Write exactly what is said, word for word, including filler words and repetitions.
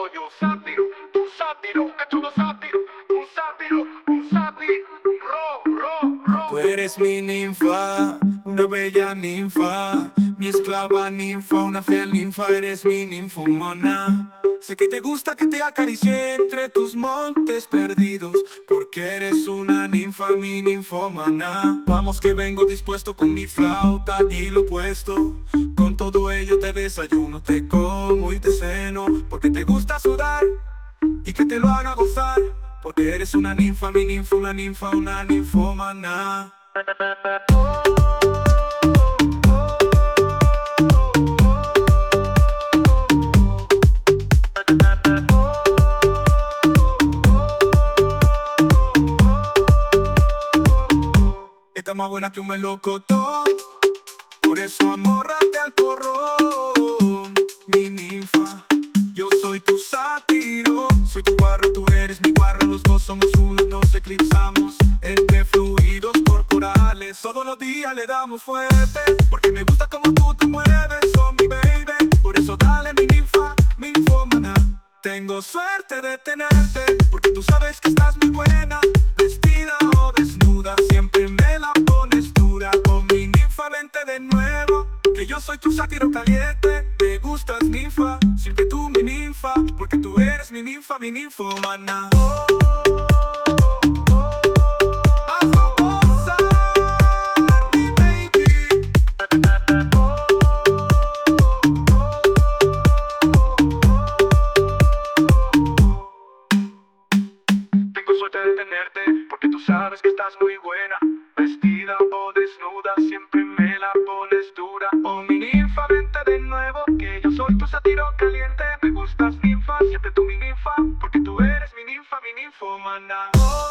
soy un sátiro, un sátiro, un cachudo sátiro, un sátiro, un sátiro, ro, ro, ro. Tú eres mi ninfa, una bella ninfa, mi esclava ninfa, una fiel ninfa, eres mi ninfomana. Sé que te gusta que te acaricie entre tus montes perdidos, porque eres una ninfa, mi ninfomana. Vamos que vengo dispuesto con mi flauta y lo puesto. Con todo ello te desayuno, te como y te ceno, porque te gusta sudar y que te lo haga gozar, porque eres una ninfa, mi ninfa, una ninfa, una ninfomana. Está más buena que un melocotón, por eso amórrate al porrón. Mi ninfa, yo soy tu sátiro, soy tu guarro, tú eres mi guarro. Los dos somos uno, nos eclipsamos entre fluidos corporales. Todos los días le damos fuerte, porque me gusta como tú te mueves, oh mi baby. Por eso dale mi ninfa, mi ninfomana. Tengo suerte de tenerte, porque tú sabes que estás muy buena. Vestida o desnuda, siempre me la pones dura. Oh mi ninfa, vente de nuevo, que yo soy tu sátiro caliente. Me gustas ninfa, siempre tú mi ninfa, porque tú eres mi ninfa, mi ninfomana. Oh, oh, oh, haz famosa, mi baby. Oh, tengo suerte de tenerte, porque tú sabes que estás muy buena. Vestida o desnuda, siempre me la pones dura. Oh mi ninfa, vente de nuevo, que yo soy tu sátiro caliente. Me gustas ninfa, siempre tú mi ninfa, porque tú eres mi ninfa, mi ninfomana. Oh,